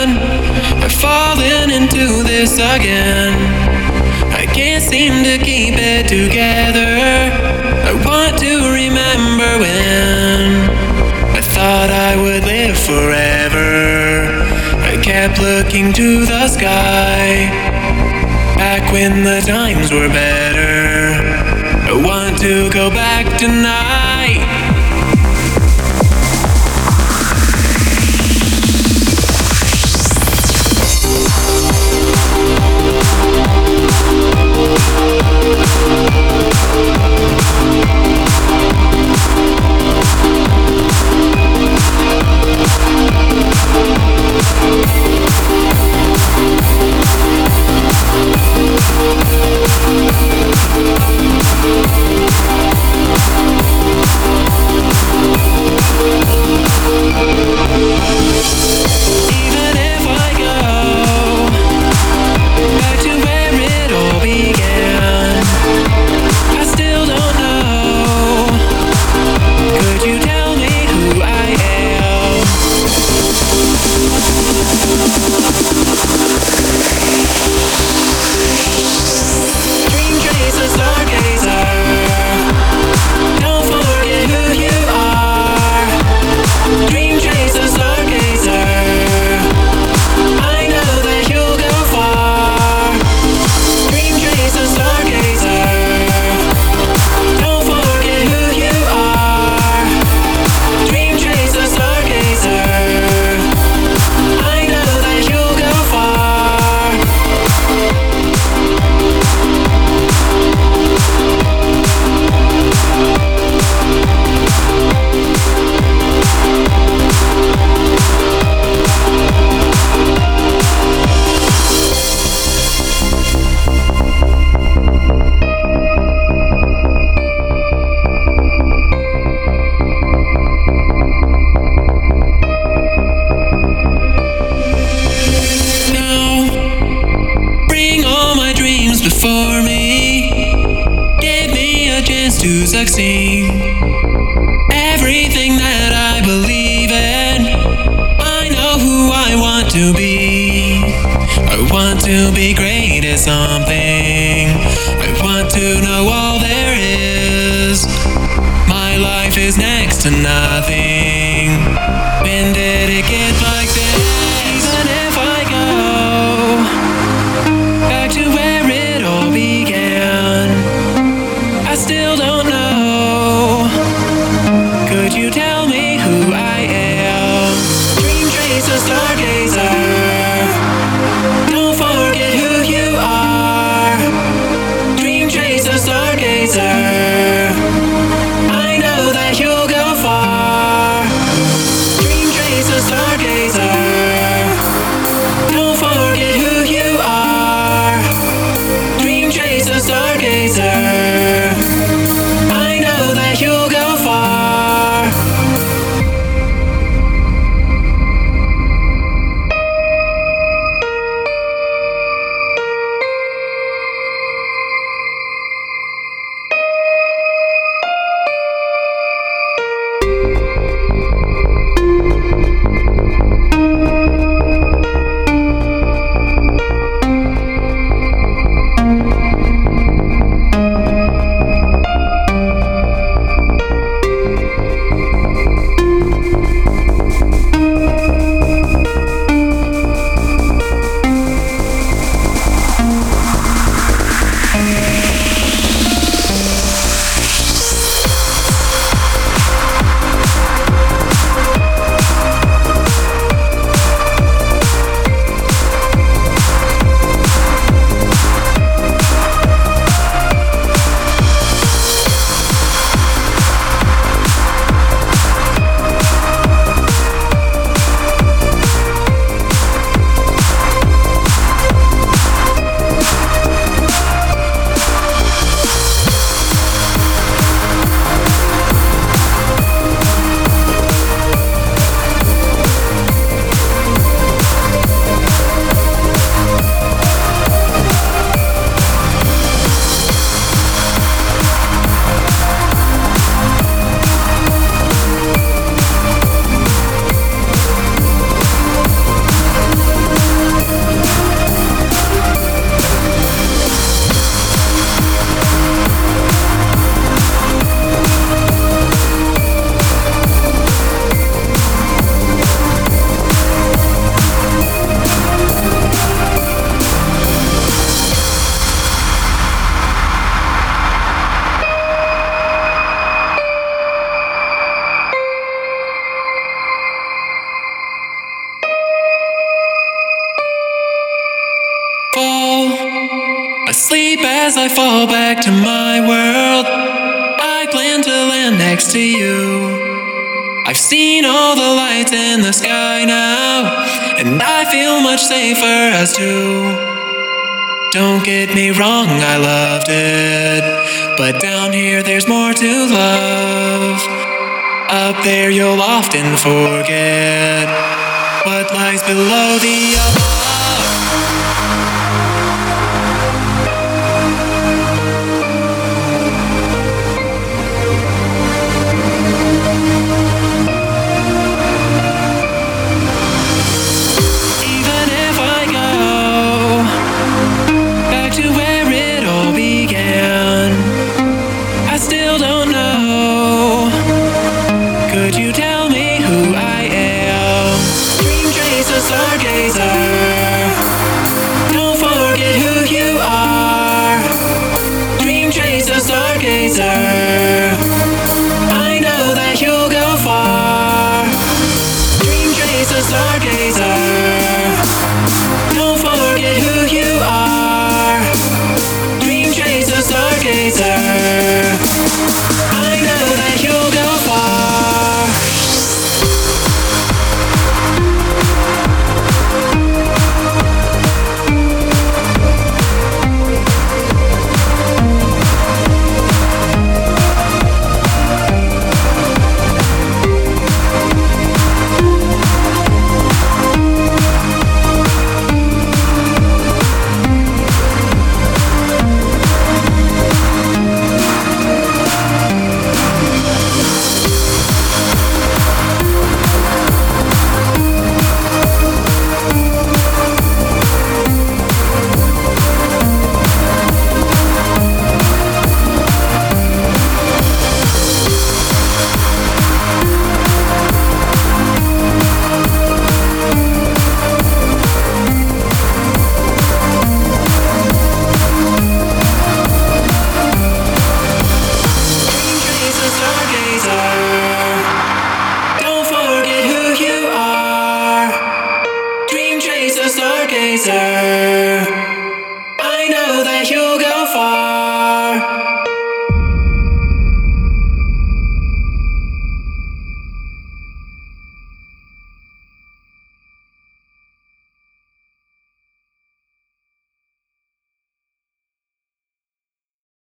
done. I've fallen into this again. I can't seem to keep it together. I want to remember when I thought I would live forever. I kept looking to the sky, back when the times were better. I want to go back tonight. For me, gave me a chance to succeed. Everything that I believe in, I know who I want to be. I want to be great at something. I want to know all there is. My life is next to nothing. When did it get like this? Even if I go back to where it all began, I still don't know. Could you tell me who I am? Dream chaser, stargazer, don't forget who you are. Dream chaser, stargazer, I know that you'll go far. Dream chaser, stargazer. asleep as I fall back to my world. I plan to land next to you. I've seen all the lights in the sky now, and I feel much safer as two. Don't get me wrong, I loved it, but down here there's more to love. Up there you'll often forget what lies below the above. Even if I go back to where it all began, I still don't know. Could you tell me who I am? Dream chaser, stargazer, don't forget who you are. Dream chaser, stargazer, I know that you'll go far. Dream chaser, stargazer, don't forget who you are. Dream chaser, stargazer, I know that you'll go far. Don't forget who you are. Dream chaser, stargazer.